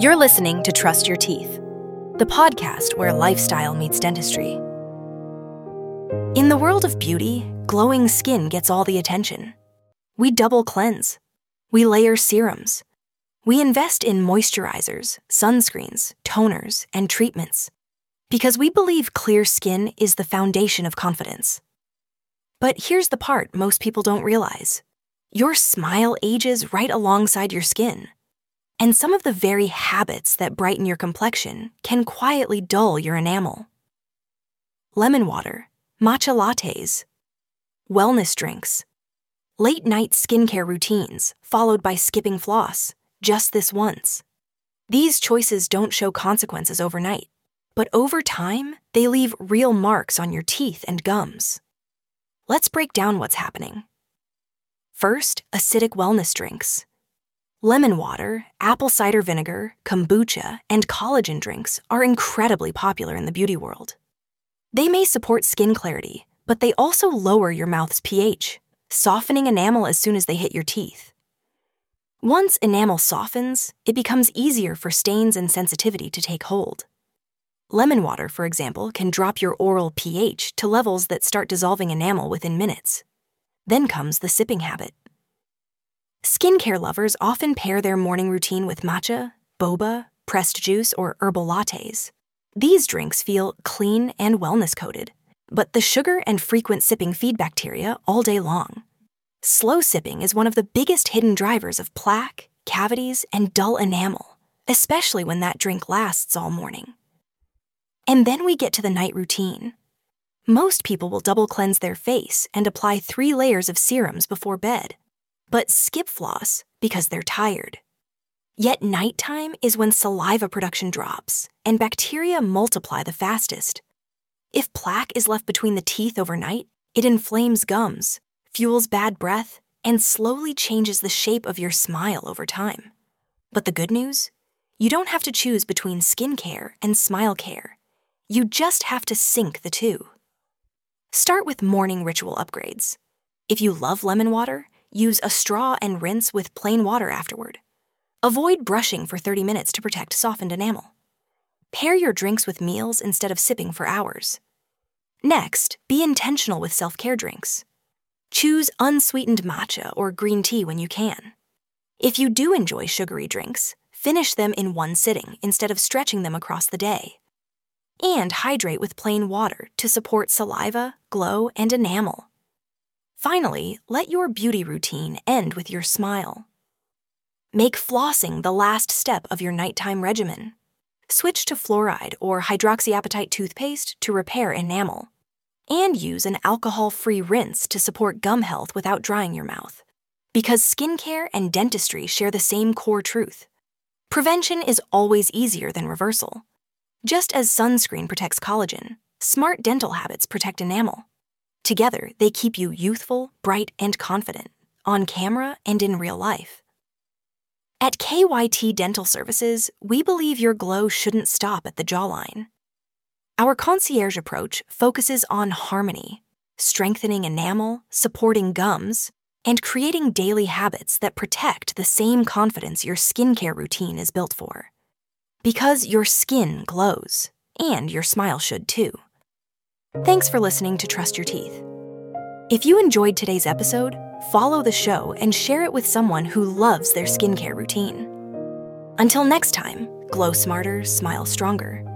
You're listening to Trust Your Teeth, the podcast where lifestyle meets dentistry. In the world of beauty, glowing skin gets all the attention. We double cleanse. We layer serums. We invest in moisturizers, sunscreens, toners, and treatments because we believe clear skin is the foundation of confidence. But here's the part most people don't realize. Your smile ages right alongside your skin. And some of the very habits that brighten your complexion can quietly dull your enamel. Lemon water, matcha lattes, wellness drinks, late-night skincare routines followed by skipping floss, just this once. These choices don't show consequences overnight, but over time, they leave real marks on your teeth and gums. Let's break down what's happening. First, acidic wellness drinks. Lemon water, apple cider vinegar, kombucha, and collagen drinks are incredibly popular in the beauty world. They may support skin clarity, but they also lower your mouth's pH, softening enamel as soon as they hit your teeth. Once enamel softens, it becomes easier for stains and sensitivity to take hold. Lemon water, for example, can drop your oral pH to levels that start dissolving enamel within minutes. Then comes the sipping habit. Skincare lovers often pair their morning routine with matcha, boba, pressed juice, or herbal lattes. These drinks feel clean and wellness-coated, but the sugar and frequent sipping feed bacteria all day long. Slow sipping is one of the biggest hidden drivers of plaque, cavities, and dull enamel, especially when that drink lasts all morning. And then we get to the night routine. Most people will double cleanse their face and apply 3 layers of serums before bed, but skip floss because they're tired. Yet nighttime is when saliva production drops and bacteria multiply the fastest. If plaque is left between the teeth overnight, it inflames gums, fuels bad breath, and slowly changes the shape of your smile over time. But the good news? You don't have to choose between skincare and smile care. You just have to sync the two. Start with morning ritual upgrades. If you love lemon water, use a straw and rinse with plain water afterward. Avoid brushing for 30 minutes to protect softened enamel. Pair your drinks with meals instead of sipping for hours. Next, be intentional with self-care drinks. Choose unsweetened matcha or green tea when you can. If you do enjoy sugary drinks, finish them in one sitting instead of stretching them across the day. And hydrate with plain water to support saliva, glow, and enamel. Finally, let your beauty routine end with your smile. Make flossing the last step of your nighttime regimen. Switch to fluoride or hydroxyapatite toothpaste to repair enamel. And use an alcohol-free rinse to support gum health without drying your mouth. Because skincare and dentistry share the same core truth. Prevention is always easier than reversal. Just as sunscreen protects collagen, smart dental habits protect enamel. Together, they keep you youthful, bright, and confident, on camera and in real life. At KYT Dental Services, we believe your glow shouldn't stop at the jawline. Our concierge approach focuses on harmony, strengthening enamel, supporting gums, and creating daily habits that protect the same confidence your skincare routine is built for. Because your skin glows, and your smile should too. Thanks for listening to Trust Your Teeth. If you enjoyed today's episode, follow the show and share it with someone who loves their skincare routine. Until next time, glow smarter, smile stronger.